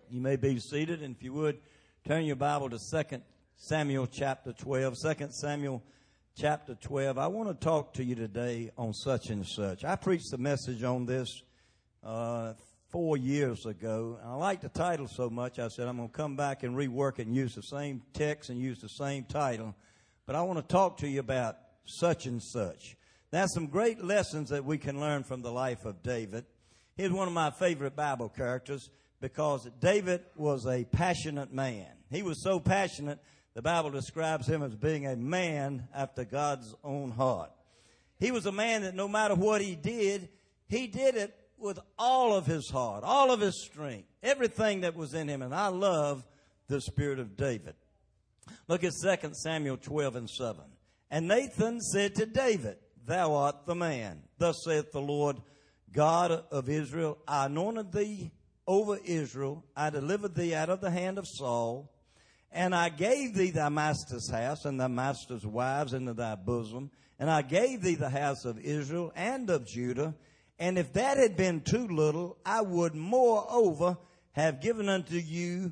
You may be seated, and if you would, turn your Bible to 2 Samuel chapter 12. 2 Samuel chapter 12. I want to talk to you today on such and such. I preached a message on this 4 years ago, and I liked the title so much, I said I'm going to come back and rework it and use the same text and use the same title. But I want to talk to you about such and such. There's some great lessons that we can learn from the life of David. He's one of my favorite Bible characters because David was a passionate man. He was so passionate, the Bible describes him as being a man after God's own heart. He was a man that no matter what he did it with all of his heart, all of his strength, everything that was in him. And I love the spirit of David. Look at 2 Samuel 12 and 7. And Nathan said to David, Thou art the man. Thus saith the Lord God of Israel, I anointed thee over Israel. I delivered thee out of the hand of Saul. And I gave thee thy master's house and thy master's wives into thy bosom. And I gave thee the house of Israel and of Judah. And if that had been too little, I would moreover have given unto you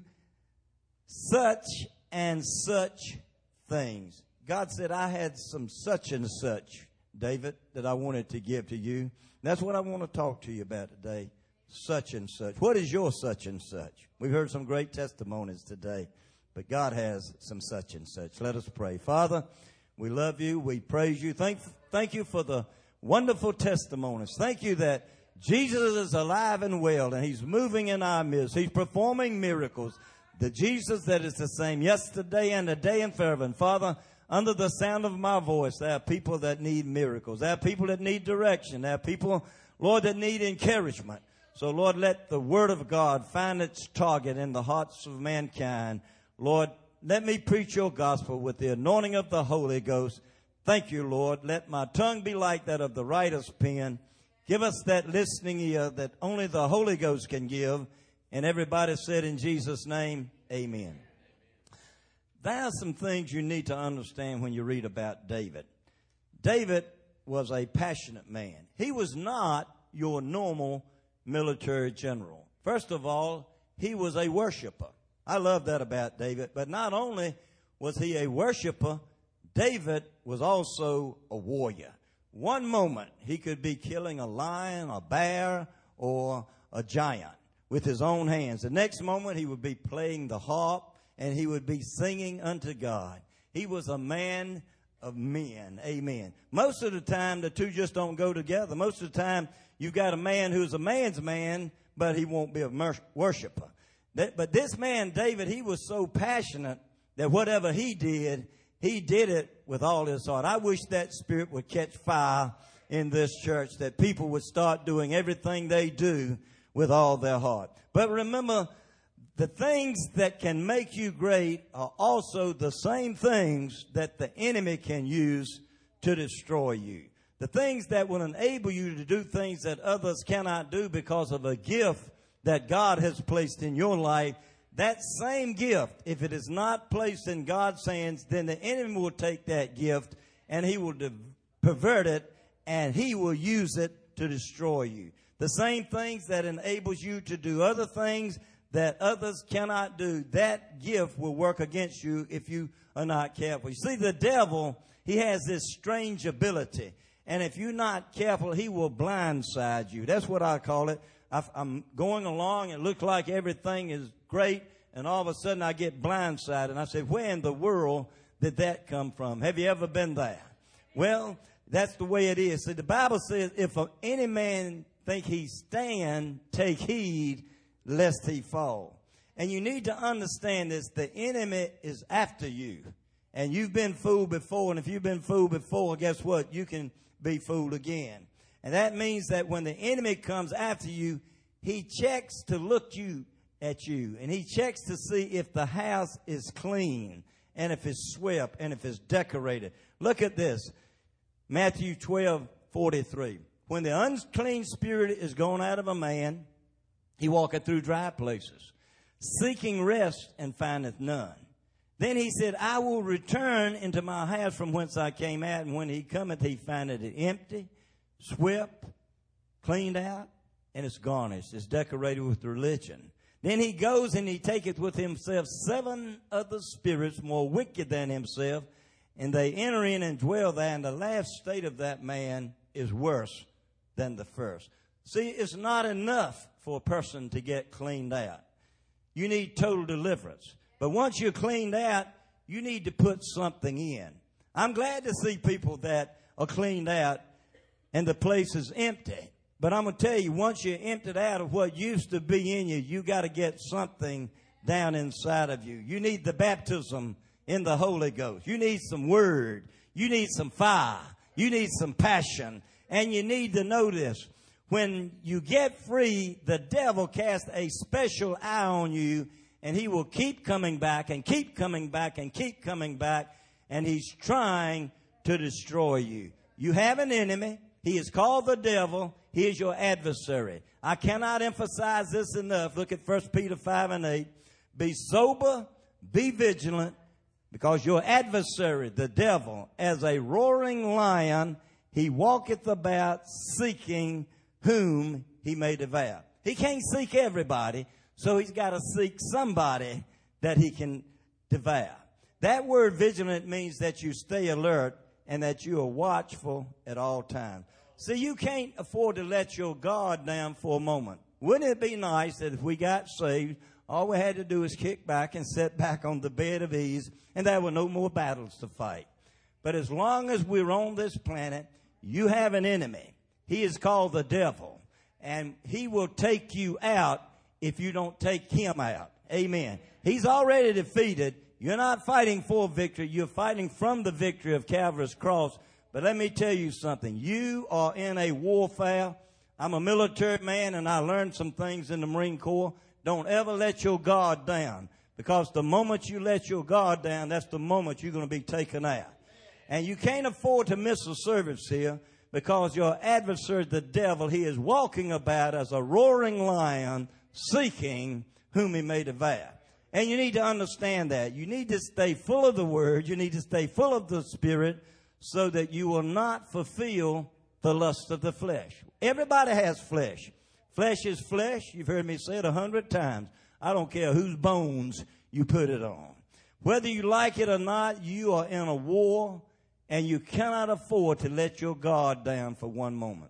such and such things. God said, I had some such and such, David, that I wanted to give to you. That's what I want to talk to you about today, such and such. What is your such and such? We've heard some great testimonies today, but God has some such and such. Let us pray. Father, we love you. We praise you. Thank you for the wonderful testimonies. Thank you that Jesus is alive and well, and he's moving in our midst. He's performing miracles. The Jesus that is the same yesterday and today and forever. And Father, under the sound of my voice, there are people that need miracles. There are people that need direction. There are people, Lord, that need encouragement. So, Lord, let the word of God find its target in the hearts of mankind. Lord, let me preach your gospel with the anointing of the Holy Ghost. Thank you, Lord. Let my tongue be like that of the writer's pen. Give us that listening ear that only the Holy Ghost can give. And everybody said in Jesus' name, amen. There are some things you need to understand when you read about David. David was a passionate man. He was not your normal military general. First of all, he was a worshiper. I love that about David. But not only was he a worshiper, David was also a warrior. One moment, he could be killing a lion, a bear, or a giant with his own hands. The next moment, he would be playing the harp, and he would be singing unto God. He was a man of men. Amen. Most of the time, the two just don't go together. Most of the time, you've got a man who's a man's man, but he won't be a worshiper. But this man, David, he was so passionate that whatever he did it with all his heart. I wish that spirit would catch fire in this church, that people would start doing everything they do with all their heart. But remember, the things that can make you great are also the same things that the enemy can use to destroy you. The things that will enable you to do things that others cannot do because of a gift that God has placed in your life. That same gift, if it is not placed in God's hands, then the enemy will take that gift and he will pervert it and he will use it to destroy you. The same things that enables you to do other things that others cannot do, that gift will work against you if you are not careful. You see, the devil, he has this strange ability. And if you're not careful, he will blindside you. That's what I call it. I'm going along, it looks like everything is great, and all of a sudden I get blindsided. And I say, where in the world did that come from? Have you ever been there? Well, that's the way it is. See, the Bible says, if any man think he stand, take heed, lest he fall. And you need to understand this. The enemy is after you. And you've been fooled before. And if you've been fooled before, guess what? You can be fooled again. And that means that when the enemy comes after you, he checks to look at you. And he checks to see if the house is clean and if it's swept and if it's decorated. Look at this. Matthew 12:43. When the unclean spirit is gone out of a man, he walketh through dry places, seeking rest and findeth none. Then he said, I will return into my house from whence I came out. And when he cometh, he findeth it empty, swept, cleaned out, and it's garnished. It's decorated with religion. Then he goes and he taketh with himself 7 other spirits more wicked than himself, and they enter in and dwell there, and the last state of that man is worse than the first. See, it's not enough for a person to get cleaned out. You need total deliverance. But once you're cleaned out, you need to put something in. I'm glad to see people that are cleaned out and the place is empty. But I'm going to tell you, once you're emptied out of what used to be in you, you got to get something down inside of you. You need the baptism in the Holy Ghost. You need some word. You need some fire. You need some passion. And you need to know this. When you get free, the devil casts a special eye on you, and he will keep coming back and keep coming back and keep coming back, and he's trying to destroy you. You have an enemy. He is called the devil. He is your adversary. I cannot emphasize this enough. Look at 1 Peter 5:8. Be sober, be vigilant, because your adversary, the devil, as a roaring lion, he walketh about seeking whom he may devour. He can't seek everybody, so he's got to seek somebody that he can devour. That word vigilant means that you stay alert and that you are watchful at all times. See, you can't afford to let your guard down for a moment. Wouldn't it be nice that if we got saved, all we had to do is kick back and sit back on the bed of ease, and there were no more battles to fight? But as long as we're on this planet, you have an enemy. He is called the devil, and he will take you out if you don't take him out. Amen. He's already defeated. You're not fighting for victory. You're fighting from the victory of Calvary's cross. But let me tell you something. You are in a warfare. I'm a military man, and I learned some things in the Marine Corps. Don't ever let your guard down, because the moment you let your guard down, that's the moment you're going to be taken out. And you can't afford to miss a service here, because your adversary, the devil, he is walking about as a roaring lion, seeking whom he may devour. And you need to understand that. You need to stay full of the Word. You need to stay full of the Spirit, so that you will not fulfill the lust of the flesh. Everybody has flesh. Flesh is flesh. You've heard me say it 100 times. I don't care whose bones you put it on. Whether you like it or not, you are in a war, and you cannot afford to let your guard down for one moment.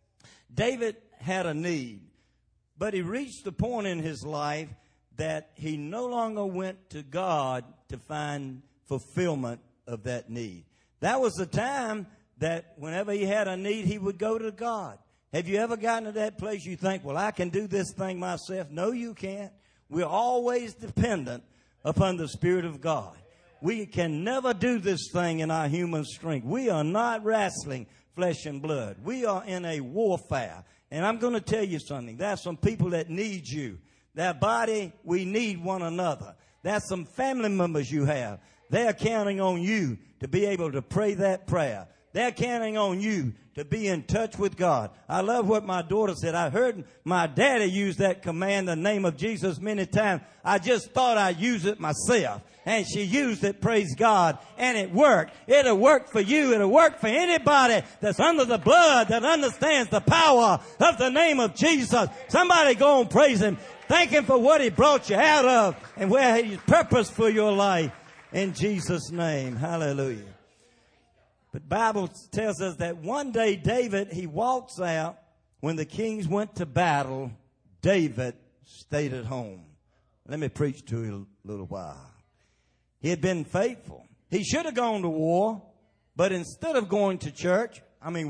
David had a need, but he reached the point in his life that he no longer went to God to find fulfillment of that need. That was the time that whenever he had a need, he would go to God. Have you ever gotten to that place you think, well, I can do this thing myself? No, you can't. We're always dependent upon the Spirit of God. We can never do this thing in our human strength. We are not wrestling flesh and blood. We are in a warfare. And I'm going to tell you something. There's some people that need you. That body, we need one another. There's some family members you have. They're counting on you to be able to pray that prayer. They're counting on you to be in touch with God. I love what my daughter said. I heard my daddy use that command, the name of Jesus, many times. I just thought I'd use it myself. And she used it, praise God, and it worked. It'll work for you. It'll work for anybody that's under the blood, that understands the power of the name of Jesus. Somebody go and praise Him. Thank Him for what He brought you out of and where He's purposed for your life. In Jesus' name. Hallelujah. But the Bible tells us that one day David, he walks out. When the kings went to battle, David stayed at home. Let me preach to you a little while. He had been faithful. He should have gone to war, but instead of going to church,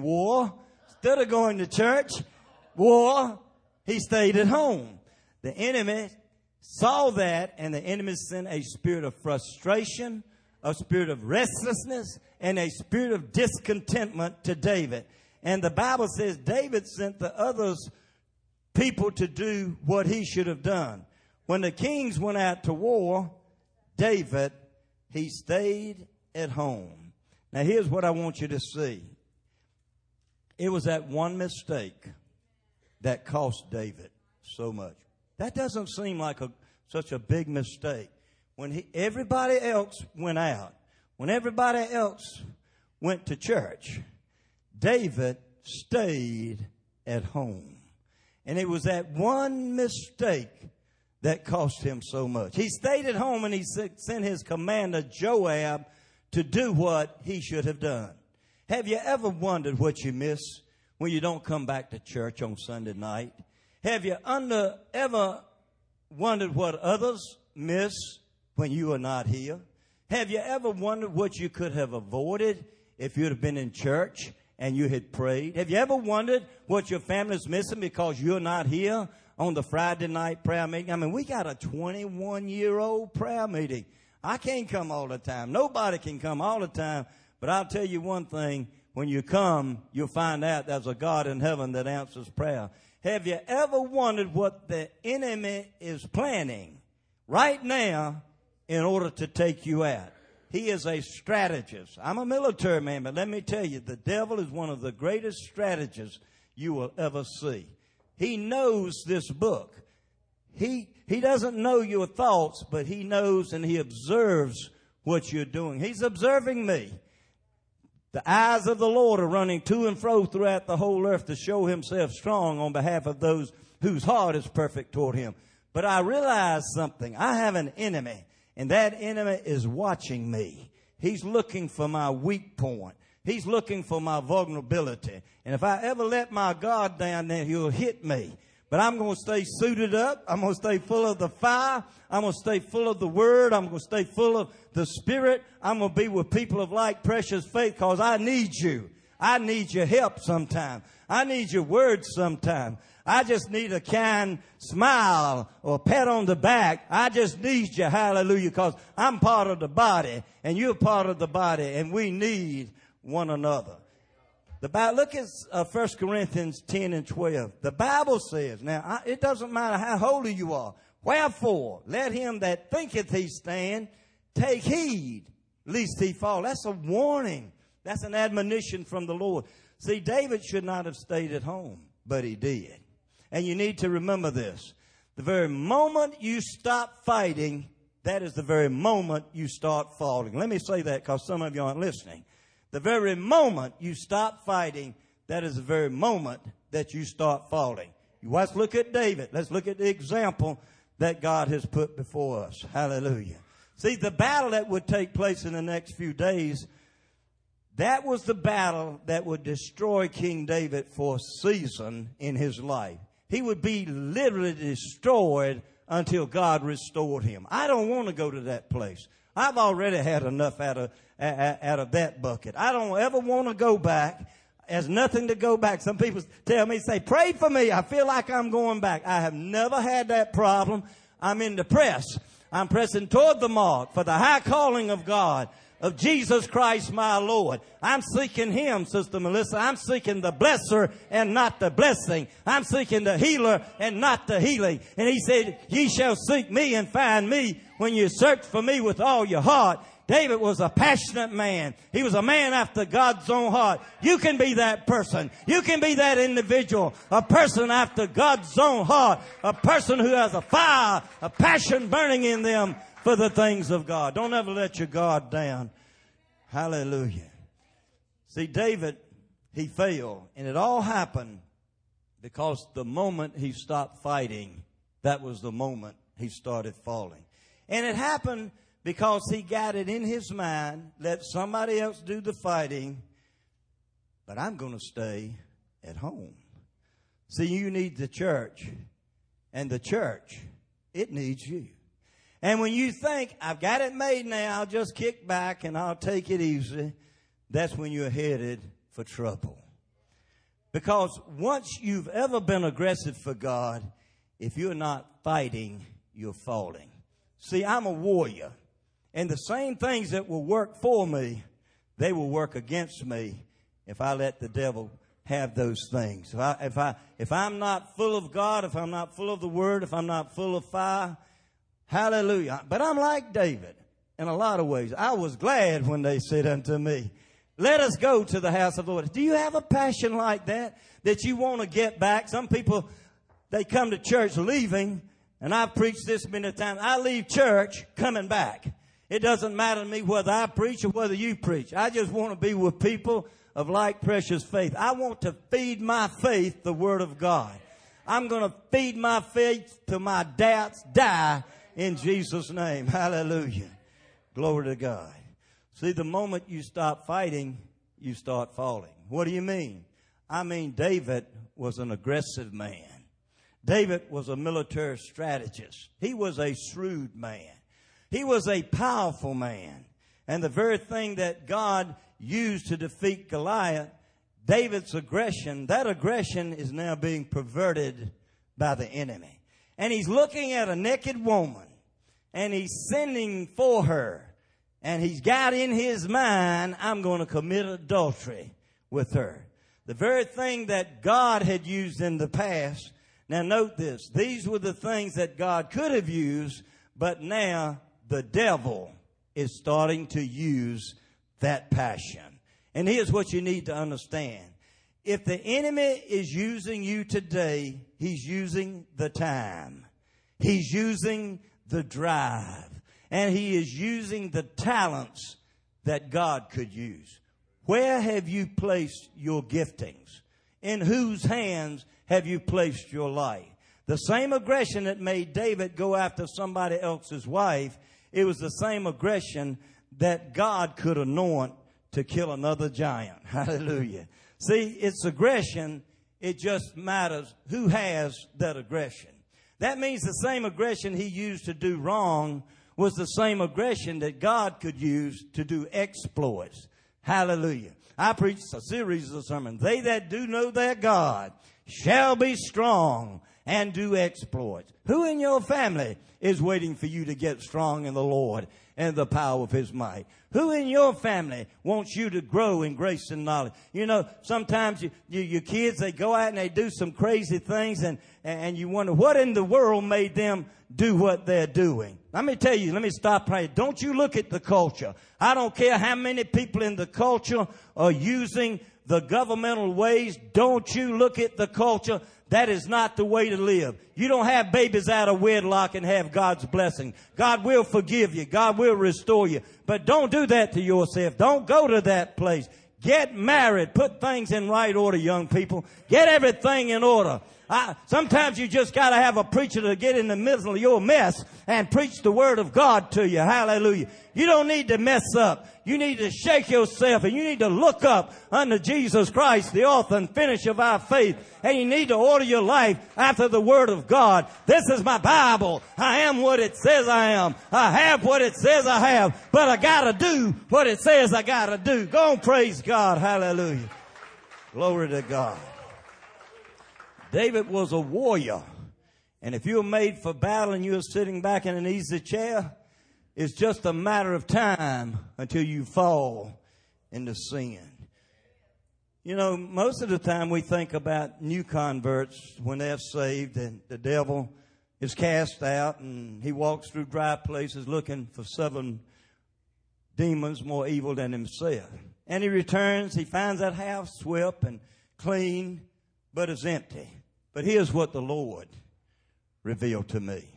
instead of going to church, he stayed at home. The enemy saw that, and the enemy sent a spirit of frustration, a spirit of restlessness, and a spirit of discontentment to David. And the Bible says David sent the others people to do what he should have done. When the kings went out to war, David, he stayed at home. Now here's what I want you to see. It was that one mistake that cost David so much. That doesn't seem like such a big mistake. When everybody else went out, when everybody else went to church, David stayed at home. And it was that one mistake that cost him so much. He stayed at home and he sent his commander Joab to do what he should have done. Have you ever wondered what you miss when you don't come back to church on Sunday night? Have you ever wondered what others miss when you are not here? Have you ever wondered what you could have avoided if you'd have been in church and you had prayed? Have you ever wondered what your family's missing because you're not here on the Friday night prayer meeting? I mean, we got a 21-year-old prayer meeting. I can't come all the time. Nobody can come all the time. But I'll tell you one thing. When you come, you'll find out there's a God in heaven that answers prayer. Have you ever wondered what the enemy is planning right now in order to take you out? He is a strategist. I'm a military man, but let me tell you, the devil is one of the greatest strategists you will ever see. He knows this book. He doesn't know your thoughts, but he knows and he observes what you're doing. He's observing me. The eyes of the Lord are running to and fro throughout the whole earth to show himself strong on behalf of those whose heart is perfect toward him. But I realize something. I have an enemy, and that enemy is watching me. He's looking for my weak point. He's looking for my vulnerability. And if I ever let my guard down, then he'll hit me. But I'm going to stay suited up. I'm going to stay full of the fire. I'm going to stay full of the Word. I'm going to stay full of the Spirit. I'm going to be with people of like precious faith because I need you. I need your help sometime. I need your words sometime. I just need a kind smile or a pat on the back. I just need you, hallelujah, because I'm part of the body and you're part of the body and we need one another. Look at 1 Corinthians 10 and 12. The Bible says, now it doesn't matter how holy you are. Wherefore, let him that thinketh he stand take heed, lest he fall. That's a warning. That's an admonition from the Lord. See, David should not have stayed at home, but he did. And you need to remember this. The very moment you stop fighting, that is the very moment you start falling. Let me say that because some of you aren't listening. The very moment you stop fighting, that is the very moment that you start falling. Let's look at David. Let's look at the example that God has put before us. Hallelujah. See, the battle that would take place in the next few days, that was the battle that would destroy King David for a season in his life. He would be literally destroyed until God restored him. I don't want to go to that place. I've already had enough out of that bucket. I don't ever want to go back. There's nothing to go back. Some people tell me, say, pray for me. I feel like I'm going back. I have never had that problem. I'm in the press. I'm pressing toward the mark for the high calling of God, of Jesus Christ my Lord. I'm seeking him, Sister Melissa. I'm seeking the blesser and not the blessing. I'm seeking the healer and not the healing. And he said, ye shall seek me and find me when you search for me with all your heart. David was a passionate man. He was a man after God's own heart. You can be that person. You can be that individual. A person after God's own heart. A person who has a fire, a passion burning in them for the things of God. Don't ever let your guard down. Hallelujah. See, David, he failed. And it all happened because the moment he stopped fighting, that was the moment he started falling. And it happened because he got it in his mind, let somebody else do the fighting, but I'm going to stay at home. See, you need the church, and the church, it needs you. And when you think, I've got it made now, I'll just kick back and I'll take it easy, that's when you're headed for trouble. Because once you've ever been aggressive for God, if you're not fighting, you're falling. See, I'm a warrior. And the same things that will work for me, they will work against me if I let the devil have those things. If I'm not full of God, if I'm not full of the Word, if I'm not full of fire, hallelujah. But I'm like David in a lot of ways. I was glad when they said unto me, let us go to the house of the Lord. Do you have a passion like that you want to get back? Some people, they come to church leaving, and I've preached this many times. I leave church coming back. It doesn't matter to me whether I preach or whether you preach. I just want to be with people of like precious faith. I want to feed my faith the Word of God. I'm going to feed my faith till my doubts die in Jesus' name. Hallelujah. Glory to God. See, the moment you stop fighting, you start falling. What do you mean? I mean, David was an aggressive man. David was a military strategist. He was a shrewd man. He was a powerful man. And the very thing that God used to defeat Goliath, David's aggression, that aggression is now being perverted by the enemy. And he's looking at a naked woman, and he's sending for her. And he's got in his mind, I'm going to commit adultery with her. The very thing that God had used in the past. Now note this. These were the things that God could have used, but now the devil is starting to use that passion. And here's what you need to understand. If the enemy is using you today, he's using the time. He's using the drive. And he is using the talents that God could use. Where have you placed your giftings? In whose hands have you placed your life? The same aggression that made David go after somebody else's wife, it was the same aggression that God could anoint to kill another giant. Hallelujah. See, it's aggression. It just matters who has that aggression. That means the same aggression he used to do wrong was the same aggression that God could use to do exploits. Hallelujah. I preached a series of sermons. They that do know their God shall be strong and do exploits. Who in your family is waiting for you to get strong in the Lord and the power of his might? Who in your family wants you to grow in grace and knowledge? You know, sometimes your kids, they go out and they do some crazy things, and you wonder what in the world made them do what they're doing. Let me tell you, let me stop right. Don't you look at the culture. I don't care how many people in the culture are using the governmental ways. Don't you look at the culture. That is not the way to live. You don't have babies out of wedlock and have God's blessing. God will forgive you. God will restore you. But don't do that to yourself. Don't go to that place. Get married. Put things in right order, young people. Get everything in order. Sometimes you just got to have a preacher to get in the middle of your mess and preach the word of God to you. Hallelujah. You don't need to mess up. You need to shake yourself, and you need to look up unto Jesus Christ, the author and finisher of our faith. And you need to order your life after the word of God. This is my Bible. I am what it says I am. I have what it says I have. But I got to do what it says I got to do. Go and praise God. Hallelujah. Glory to God. David was a warrior. And if you're made for battle and you're sitting back in an easy chair, it's just a matter of time until you fall into sin. You know, most of the time we think about new converts when they're saved and the devil is cast out and he walks through dry places looking for 7 demons more evil than himself. And he returns, he finds that house swept and clean, but it's empty. But here's what the Lord revealed to me.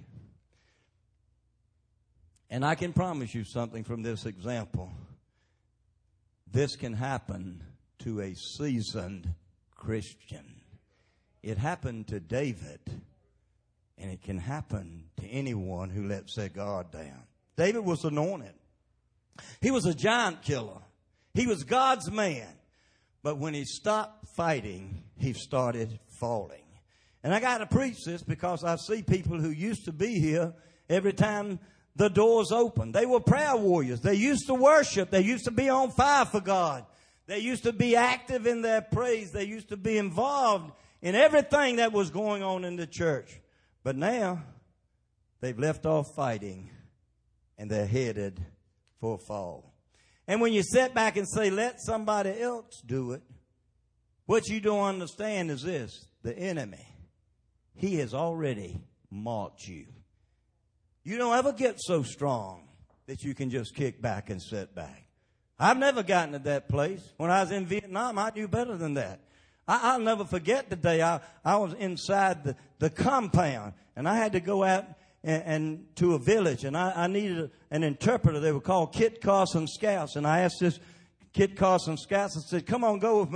And I can promise you something from this example. This can happen to a seasoned Christian. It happened to David, and it can happen to anyone who lets their guard down. David was anointed. He was a giant killer. He was God's man. But when he stopped fighting, he started falling. And I got to preach this because I see people who used to be here every time the doors open. They were prayer warriors. They used to worship. They used to be on fire for God. They used to be active in their praise. They used to be involved in everything that was going on in the church. But now they've left off fighting and they're headed for a fall. And when you sit back and say, let somebody else do it, what you don't understand is this: the enemy, he has already marked you. You don't ever get so strong that you can just kick back and sit back. I've never gotten to that place. When I was in Vietnam, I knew better than that. I'll never forget the day I was inside the compound, and I had to go out and to a village, and I needed an interpreter. They were called Kit Carson Scouts, and I asked this Kit Carson Scouts, I said, come on, go with me.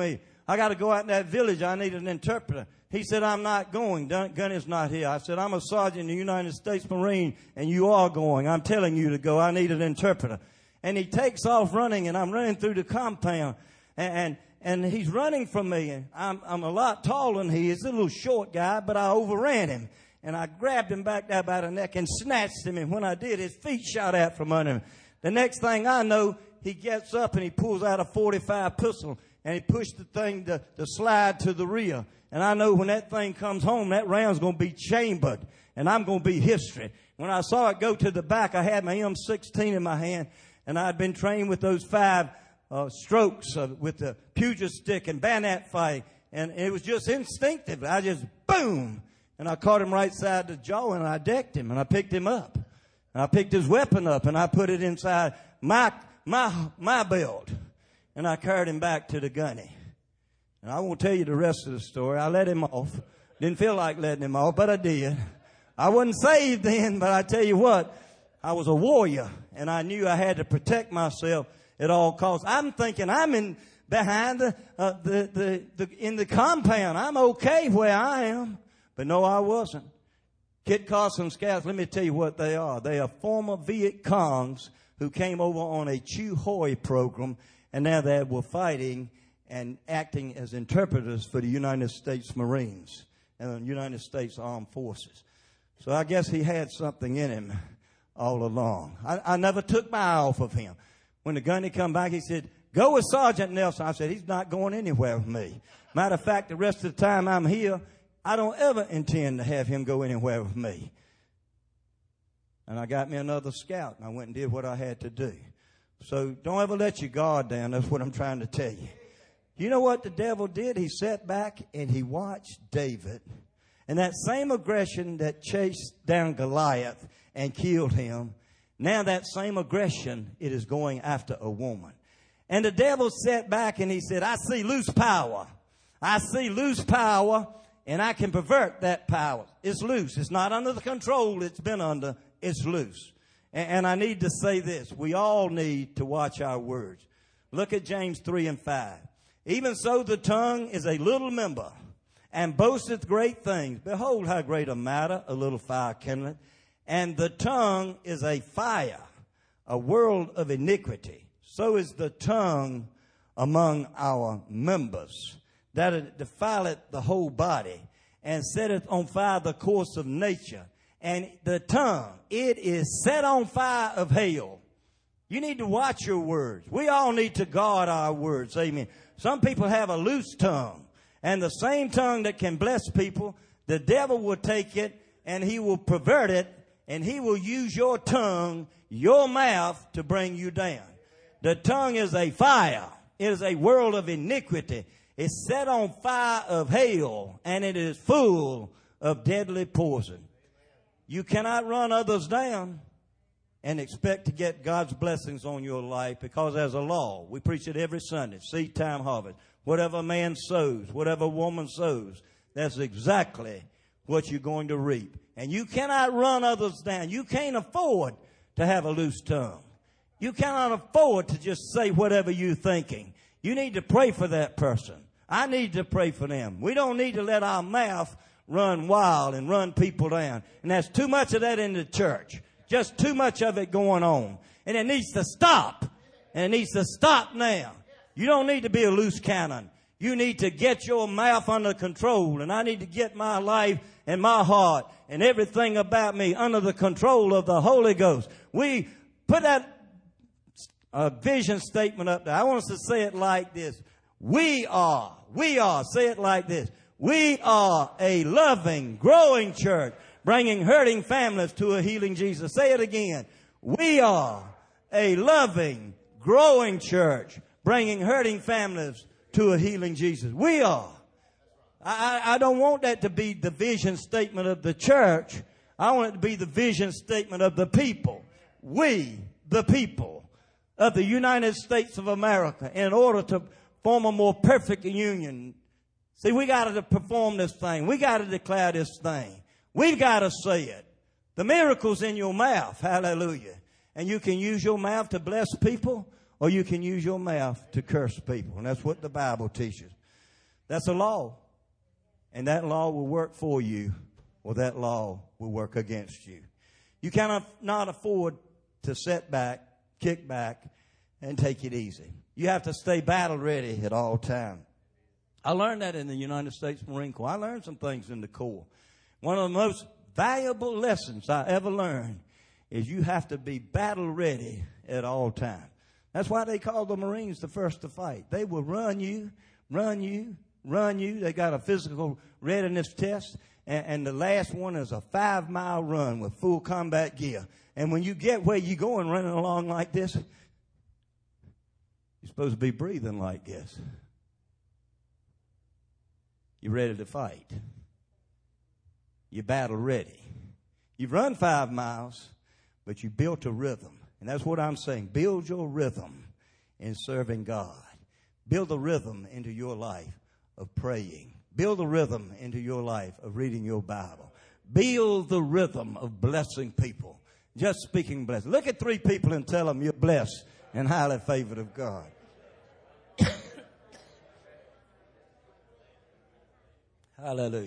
I got to go out in that village. I need an interpreter. He said, I'm not going. Gunny's not here. I said, I'm a sergeant in the United States Marine, and you are going. I'm telling you to go. I need an interpreter. And he takes off running, and I'm running through the compound. And he's running from me. And I'm a lot taller than he is. He's a little short guy, but I overran him. And I grabbed him back there by the neck and snatched him. And when I did, his feet shot out from under him. The next thing I know, he gets up and he pulls out a .45 pistol. And he pushed the thing to slide to the rear. And I know when that thing comes home, that round's going to be chambered. And I'm going to be history. When I saw it go to the back, I had my M16 in my hand. And I'd been trained with those 5 strokes with the pugilistic stick and bayonet fight. And it was just instinctive. I just, boom. And I caught him right side the jaw and I decked him and I picked him up. And I picked his weapon up and I put it inside my belt. And I carried him back to the gunny. And I won't tell you the rest of the story. I let him off. Didn't feel like letting him off, but I did. I wasn't saved then, but I tell you what, I was a warrior. And I knew I had to protect myself at all costs. I'm thinking I'm in behind in the compound. I'm okay where I am. But no, I wasn't. Kit Carson Scouts, let me tell you what they are. They are former Viet Congs who came over on a Chu Hoi program, and now they were fighting and acting as interpreters for the United States Marines and the United States Armed Forces. So I guess he had something in him all along. I never took my eye off of him. When the gunny come back, he said, go with Sergeant Nelson. I said, he's not going anywhere with me. Matter of fact, the rest of the time I'm here, I don't ever intend to have him go anywhere with me. And I got me another scout, and I went and did what I had to do. So don't ever let your guard down. That's what I'm trying to tell you. You know what the devil did? He sat back and he watched David. And that same aggression that chased down Goliath and killed him, now that same aggression, it is going after a woman. And the devil sat back and he said, I see loose power. I see loose power. And I can pervert that power. It's loose. It's not under the control it's been under. It's loose. And I need to say this. We all need to watch our words. Look at James 3:5. Even so the tongue is a little member, and boasteth great things. Behold how great a matter a little fire kindleth. And the tongue is a fire, a world of iniquity. So is the tongue among our members, that it defileth the whole body, and setteth on fire the course of nature. And the tongue, it is set on fire of hell. You need to watch your words. We all need to guard our words. Amen. Some people have a loose tongue. And the same tongue that can bless people, the devil will take it and he will pervert it, and he will use your tongue, your mouth, to bring you down. The tongue is a fire. It is a world of iniquity. It's set on fire of hell, and it is full of deadly poison. You cannot run others down and expect to get God's blessings on your life, because there's a law. We preach it every Sunday, seed time harvest. Whatever a man sows, whatever a woman sows, that's exactly what you're going to reap. And you cannot run others down. You can't afford to have a loose tongue. You cannot afford to just say whatever you're thinking. You need to pray for that person. I need to pray for them. We don't need to let our mouth run wild and run people down. And there's too much of that in the church. Just too much of it going on. And it needs to stop. And it needs to stop now. You don't need to be a loose cannon. You need to get your mouth under control. And I need to get my life and my heart and everything about me under the control of the Holy Ghost. We put that vision statement up there. I want us to say it like this. We are, say it like this. We are a loving, growing church, bringing hurting families to a healing Jesus. Say it again. We are a loving, growing church, bringing hurting families to a healing Jesus. We are. I don't want that to be the vision statement of the church. I want it to be the vision statement of the people. We, the people of the United States of America, in order to form a more perfect union. See, we got to perform this thing. We got to declare this thing. We've got to say it. The miracle's in your mouth. Hallelujah. And you can use your mouth to bless people, or you can use your mouth to curse people. And that's what the Bible teaches. That's a law. And that law will work for you, or that law will work against you. You cannot not afford to sit back, kick back, and take it easy. You have to stay battle ready at all times. I learned that in the United States Marine Corps. I learned some things in the Corps. One of the most valuable lessons I ever learned is you have to be battle ready at all times. That's why they call the Marines the first to fight. They will run you. They got a physical readiness test. And the last one is a 5-mile run with full combat gear. And when you get where you're going running along like this, you're supposed to be breathing like this. You're ready to fight. You're battle ready. You've run 5 miles, but you built a rhythm. And that's what I'm saying. Build your rhythm in serving God. Build a rhythm into your life of praying. Build a rhythm into your life of reading your Bible. Build the rhythm of blessing people. Just speaking blessing. Look at 3 people and tell them you're blessed and highly favored of God. Hallelujah.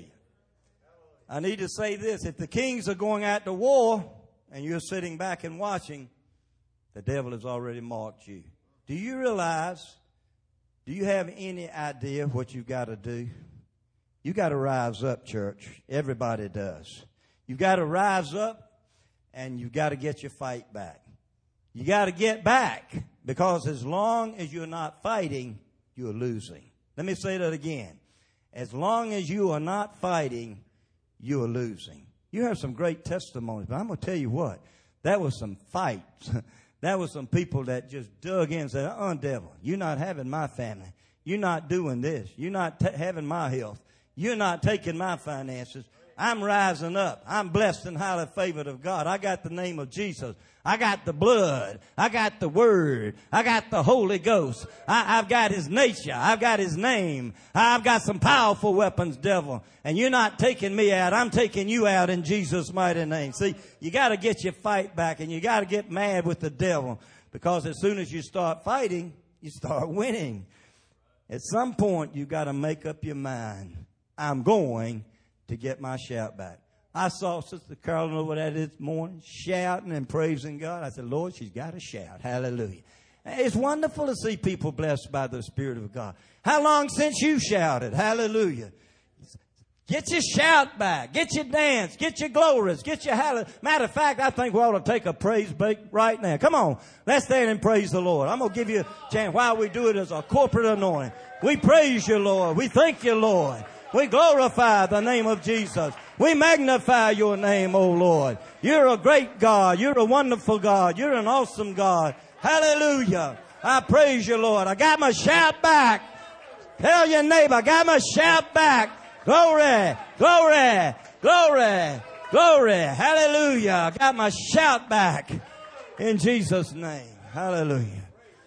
I need to say this. If the kings are going out to war and you're sitting back and watching, the devil has already marked you. Do you realize, do you have any idea what you've got to do? You got to rise up, church. Everybody does. You've got to rise up and you've got to get your fight back. You got to get back, because as long as you're not fighting, you're losing. Let me say that again. As long as you are not fighting, you are losing. You have some great testimonies, but I'm going to tell you what. That was some fights. That was some people that just dug in and said, devil, you're not having my family. You're not doing this. You're not having my health. You're not taking my finances. I'm rising up. I'm blessed and highly favored of God. I got the name of Jesus. I got the blood. I got the word. I got the Holy Ghost. I've got his nature. I've got his name. I've got some powerful weapons, devil. And you're not taking me out. I'm taking you out in Jesus' mighty name. See, you got to get your fight back, and you got to get mad with the devil, because as soon as you start fighting, you start winning. At some point, you got to make up your mind. I'm going to get my shout back. I saw Sister Carolyn over there this morning shouting and praising God. I said, Lord, she's got to shout. Hallelujah. It's wonderful to see people blessed by the Spirit of God. How long since you shouted? Hallelujah. Get your shout back. Get your dance. Get your glories. Get your hallelujah. Matter of fact, I think we ought to take a praise break right now. Come on. Let's stand and praise the Lord. I'm going to give you a chance while we do it as a corporate anointing. We praise you, Lord. We thank you, Lord. We glorify the name of Jesus. We magnify your name, O Lord. You're a great God. You're a wonderful God. You're an awesome God. Hallelujah. I praise you, Lord. I got my shout back. Tell your neighbor, I got my shout back. Glory, glory, glory, glory. Hallelujah. I got my shout back in Jesus' name. Hallelujah.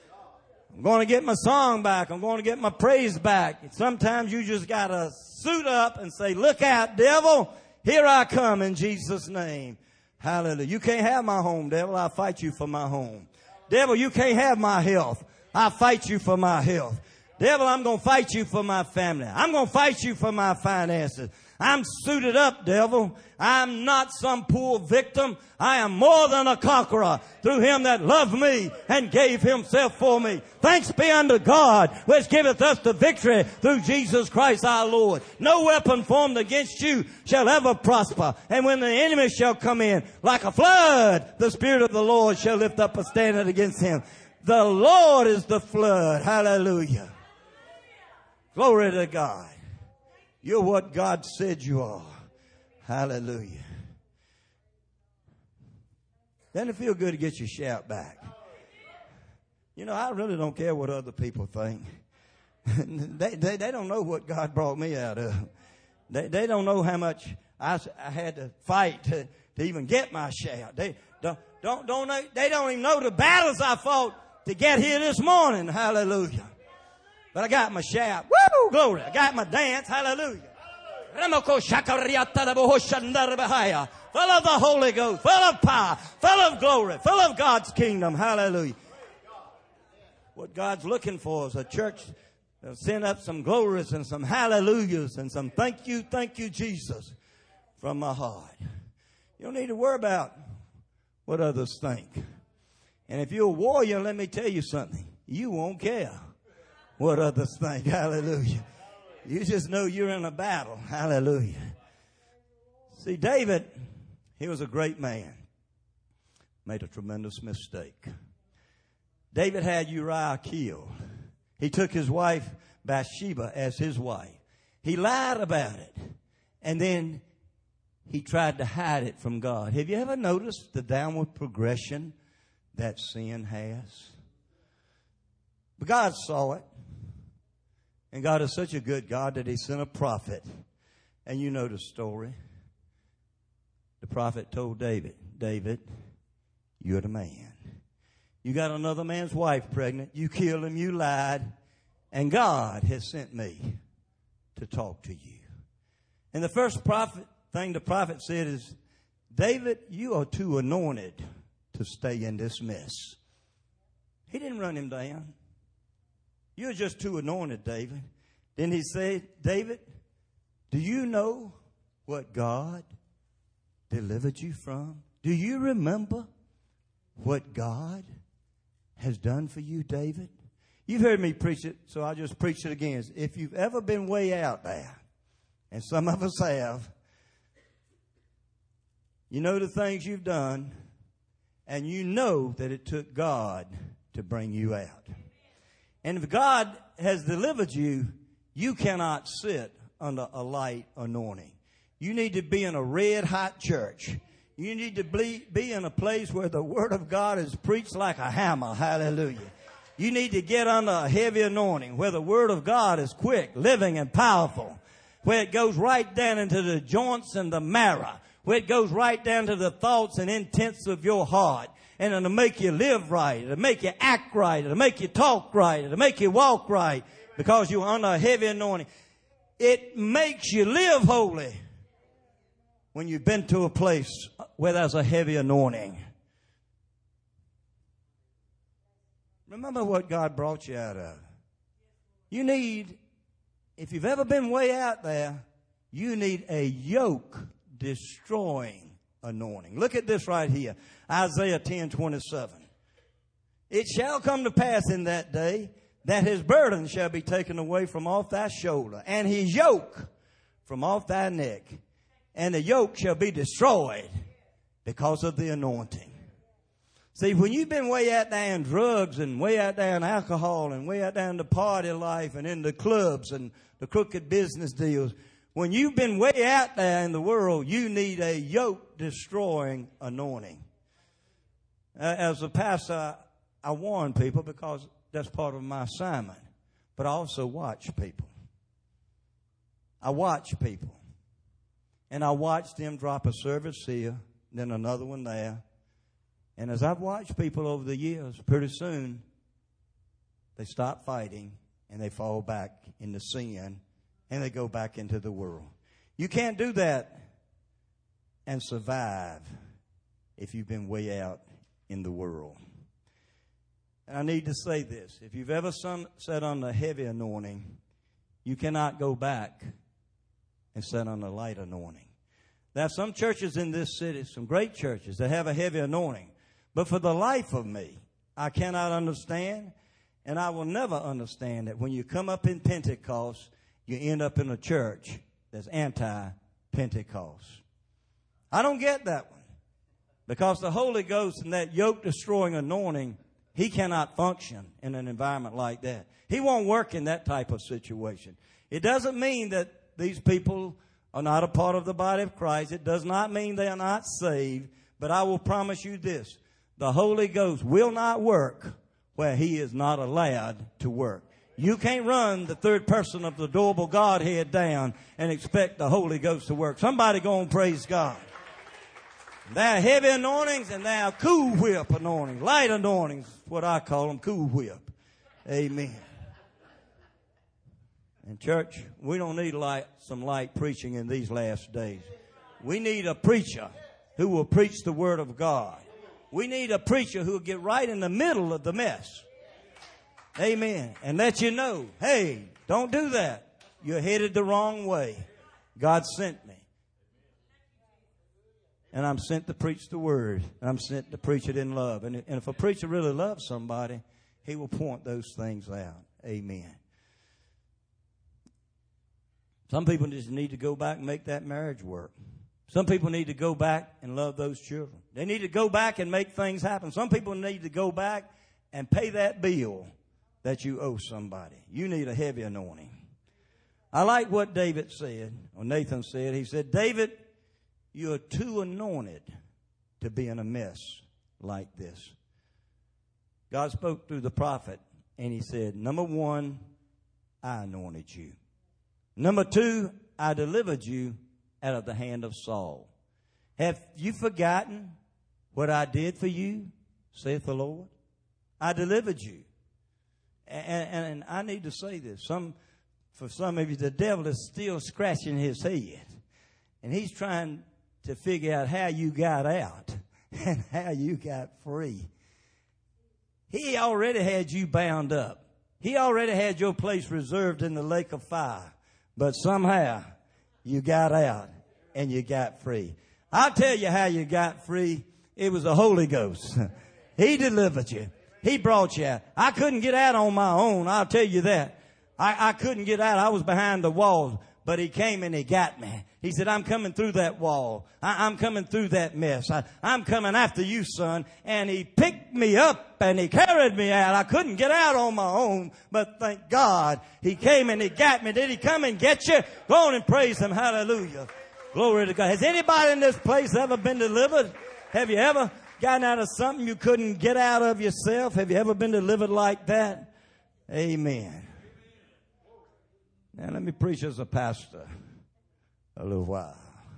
I'm going to get my song back. I'm going to get my praise back. Sometimes you just got to suit up and say, look out, devil. Here I come in Jesus' name. Hallelujah. You can't have my home, devil. I'll fight you for my home. Devil, you can't have my health. I'll fight you for my health. Devil, I'm going to fight you for my family. I'm going to fight you for my finances. I'm suited up, devil. I'm not some poor victim. I am more than a conqueror through him that loved me and gave himself for me. Thanks be unto God, which giveth us the victory through Jesus Christ our Lord. No weapon formed against you shall ever prosper. And when the enemy shall come in like a flood, the Spirit of the Lord shall lift up a standard against him. The Lord is the flood. Hallelujah. Glory to God. You're what God said you are. Hallelujah. Doesn't it feel good to get your shout back? You know, I really don't care what other people think. They don't know what God brought me out of. They don't know how much I had to fight to even get my shout. They don't even know the battles I fought to get here this morning. Hallelujah. But I got my shout. Woo! Glory. I got my dance. Hallelujah. Full of the Holy Ghost. Full of power. Full of glory. Full of God's kingdom. Hallelujah. What God's looking for is a church Send up some glories and some hallelujahs and some thank you, Jesus from my heart. You don't need to worry about what others think. And if you're a warrior, let me tell you something. You won't care what others think. Hallelujah. You just know you're in a battle. Hallelujah. See, David, he was a great man. Made a tremendous mistake. David had Uriah killed. He took his wife Bathsheba as his wife. He lied about it. And then he tried to hide it from God. Have you ever noticed the downward progression that sin has? But God saw it. And God is such a good God that he sent a prophet. And you know the story. The prophet told David, David, you're the man. You got another man's wife pregnant. You killed him. You lied. And God has sent me to talk to you. And the first thing the prophet said is, David, you are too anointed to stay in this mess. He didn't run him down. You're just too anointed, David. Then he said, David, do you know what God delivered you from? Do you remember what God has done for you, David? You've heard me preach it, so I'll just preach it again. If you've ever been way out there, and some of us have, you know the things you've done, and you know that it took God to bring you out. And if God has delivered you, you cannot sit under a light anointing. You need to be in a red hot church. You need to be in a place where the Word of God is preached like a hammer. Hallelujah. You need to get under a heavy anointing where the Word of God is quick, living, and powerful. Where it goes right down into the joints and the marrow. Where it goes right down to the thoughts and intents of your heart. And it'll make you live right. It'll make you act right. It'll make you talk right. It'll make you walk right. Because you're under a heavy anointing. It makes you live holy when you've been to a place where there's a heavy anointing. Remember what God brought you out of. You need, if you've ever been way out there, you need a yoke-destroying anointing. Look at this right here. Isaiah 10:27. It shall come to pass in that day that his burden shall be taken away from off thy shoulder, and his yoke from off thy neck. And the yoke shall be destroyed because of the anointing. See, when you've been way out there in drugs and way out there in alcohol and way out there in the party life and in the clubs and the crooked business deals, when you've been way out there in the world, you need a yoke-destroying anointing. As a pastor, I warn people because that's part of my assignment. But I also watch people. I watch people. And I watched them drop a service here, then another one there. And as I've watched people over the years, pretty soon they stop fighting and they fall back into sin and they go back into the world. You can't do that and survive if you've been way out in the world. And I need to say this. If you've ever sat on the heavy anointing, you cannot go back and sit on the light anointing. There are some churches in this city, some great churches, that have a heavy anointing. But for the life of me, I cannot understand, and I will never understand that when you come up in Pentecost, you end up in a church that's anti-Pentecost. I don't get that one. Because the Holy Ghost and that yoke-destroying anointing, he cannot function in an environment like that. He won't work in that type of situation. It doesn't mean that these people are not a part of the body of Christ. It does not mean they are not saved. But I will promise you this. The Holy Ghost will not work where he is not allowed to work. You can't run the third person of the adorable Godhead down and expect the Holy Ghost to work. Somebody go and praise God. There are heavy anointings and there are cool whip anointings. Light anointings, what I call them, cool whip. Amen. And church, we don't need some light preaching in these last days. We need a preacher who will preach the Word of God. We need a preacher who will get right in the middle of the mess. Amen. And let you know, hey, don't do that. You're headed the wrong way. God sent me. And I'm sent to preach the word. And I'm sent to preach it in love. And if a preacher really loves somebody, he will point those things out. Amen. Some people just need to go back and make that marriage work. Some people need to go back and love those children. They need to go back and make things happen. Some people need to go back and pay that bill that you owe somebody. You need a heavy anointing. I like what David said, or Nathan said. He said, David, you're too anointed to be in a mess like this. God spoke through the prophet, and he said, number one, I anointed you. Number two, I delivered you out of the hand of Saul. Have you forgotten what I did for you, saith the Lord? I delivered you. And I need to say this. For some of you, the devil is still scratching his head. And he's trying to figure out how you got out and how you got free. He already had you bound up. He already had your place reserved in the lake of fire. But somehow you got out and you got free. I'll tell you how you got free. It was the Holy Ghost. He delivered you. He brought you out. I couldn't get out on my own. I'll tell you that. I couldn't get out. I was behind the wall. But he came and he got me. He said, I'm coming through that wall. I'm coming through that mess. I'm coming after you, son. And he picked me up and he carried me out. I couldn't get out on my own, but thank God he came and he got me. Did he come and get you? Go on and praise him. Hallelujah. Glory to God. Has anybody in this place ever been delivered? Have you ever gotten out of something you couldn't get out of yourself? Have you ever been delivered like that? Amen. Now let me preach as a pastor a little while.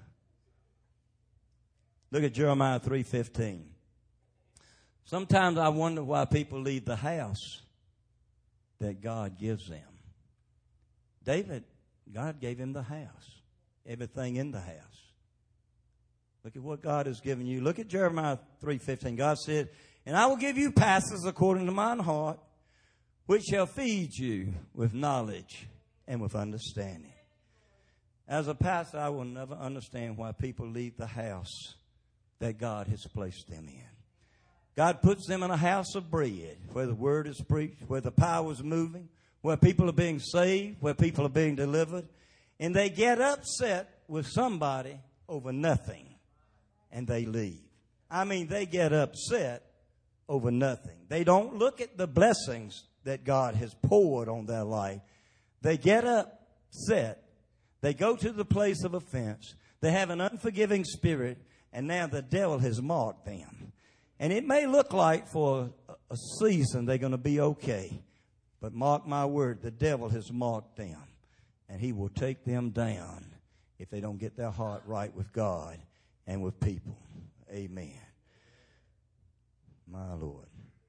Look at Jeremiah 3:15. Sometimes I wonder why people leave the house that God gives them. David, God gave him the house, everything in the house. Look at what God has given you. Look at Jeremiah 3:15. God said, and I will give you pastors according to mine heart, which shall feed you with knowledge and with understanding. As a pastor, I will never understand why people leave the house that God has placed them in. God puts them in a house of bread where the word is preached, where the power is moving, where people are being saved, where people are being delivered. And they get upset with somebody over nothing and they leave. I mean, they get upset over nothing. They don't look at the blessings that God has poured on their life. They get upset. They go to the place of offense. They have an unforgiving spirit, and now the devil has marked them. And it may look like for a season they're going to be okay. But mark my word, the devil has marked them, and he will take them down if they don't get their heart right with God and with people. Amen. My Lord.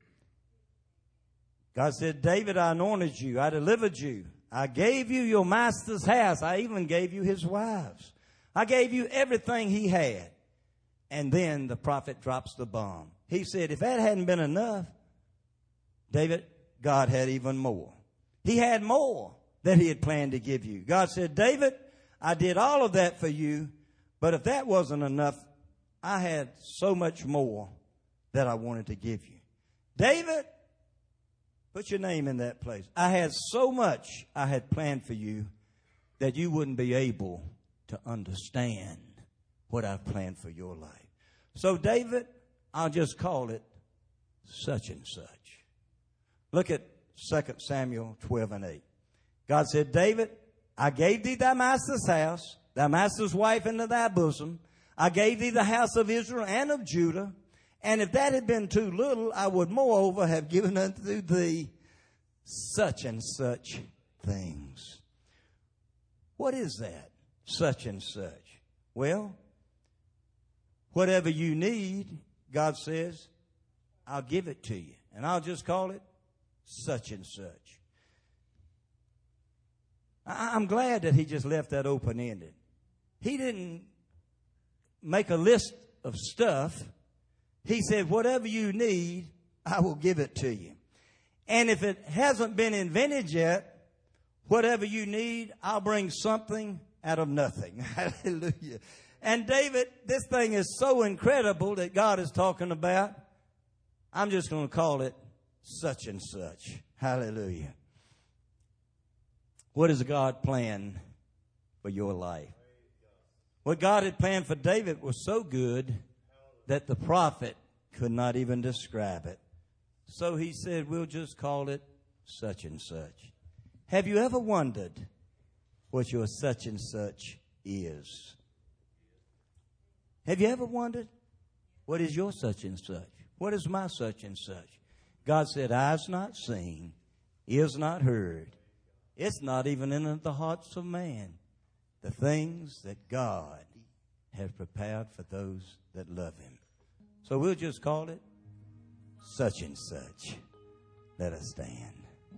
God said, David, I anointed you. I delivered you. I gave you your master's house. I even gave you his wives. I gave you everything he had. And then the prophet drops the bomb. He said, if that hadn't been enough, David, God had even more. He had more that he had planned to give you. God said, David, I did all of that for you, but if that wasn't enough, I had so much more that I wanted to give you. David, put your name in that place. I had so much I had planned for you that you wouldn't be able to understand what I've planned for your life. So, David, I'll just call it such and such. Look at 2 Samuel 12:8. God said, David, I gave thee thy master's house, thy master's wife into thy bosom. I gave thee the house of Israel and of Judah. And if that had been too little, I would moreover have given unto thee such and such things. What is that? Such and such. Well, whatever you need, God says, I'll give it to you. And I'll just call it such and such. I'm glad that he just left that open-ended. He didn't make a list of stuff. He said, whatever you need, I will give it to you. And if it hasn't been invented yet, whatever you need, I'll bring something out of nothing. Hallelujah. And David, this thing is so incredible that God is talking about. I'm just going to call it such and such. Hallelujah. What does God plan for your life? What God had planned for David was so good that the prophet could not even describe it. So he said, we'll just call it such and such. Have you ever wondered what your such and such is? Have you ever wondered, what is your such and such? What is my such and such? God said, eyes not seen, ears not heard. It's not even in the hearts of man. The things that God has prepared for those that love him. So we'll just call it such and such. Let us stand.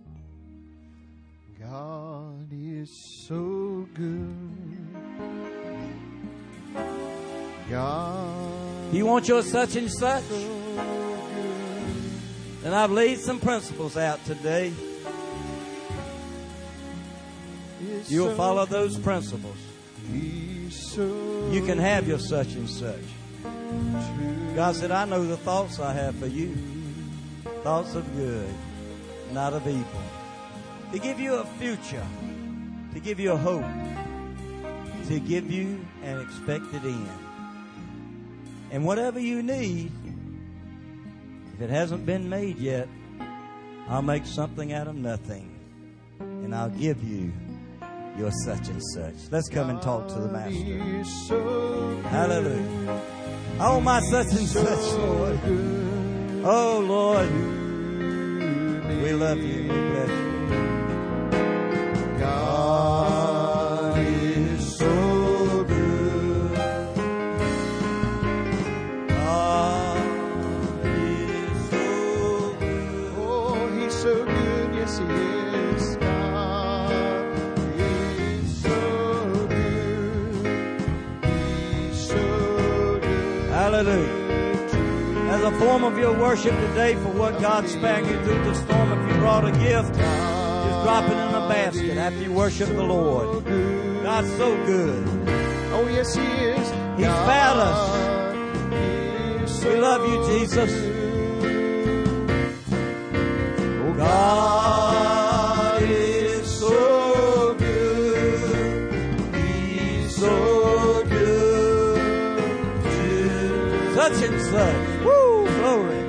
God is so good. God. You want your such and such? And I've laid some principles out today. You'll follow those principles. You can have your such and such. God said, I know the thoughts I have for you. Thoughts of good, not of evil. To give you a future. To give you a hope. To give you an expected end. And whatever you need, if it hasn't been made yet, I'll make something out of nothing. And I'll give you your such and such. Let's come and talk to the Master. Hallelujah. Oh, my such and such, Lord. Oh, Lord. We love you. We bless you. God is so good. God is so good. Oh, he's so good. Yes, he is. God is so good. He's so good. Hallelujah. As a form of your worship today for what God spared you through the storm, if you brought a gift, just drop it in a basket after you worship the Lord. God's so good. Oh, yes, he is. He's spared us. We love you, Jesus. God is so good. He's so good to such and such. Woo, glory.